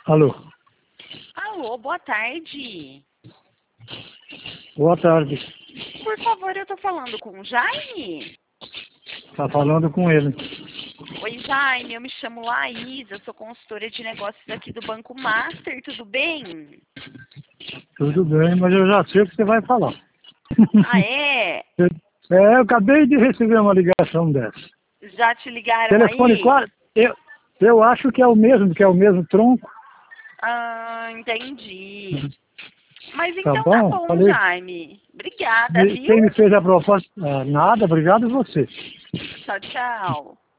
Alô, Alô, boa tarde. boa tarde. Por favor, eu tô falando com o Jaime? Tá falando com ele. Oi, Jaime, eu me chamo Laís, eu sou consultora de negócios aqui do Banco Master, tudo bem? Tudo bem, mas eu já sei o que você vai falar. Ah, é? Eu acabei de receber uma ligação dessa. Já te ligaram Telefone aí? quase. Eu acho que é o mesmo tronco. Ah, entendi. Mas Tá então tá bom? bom, Falei. Jaime. Obrigada, viu? Quem me fez a proposta? Ah, nada, obrigado a você. Tchau, tchau.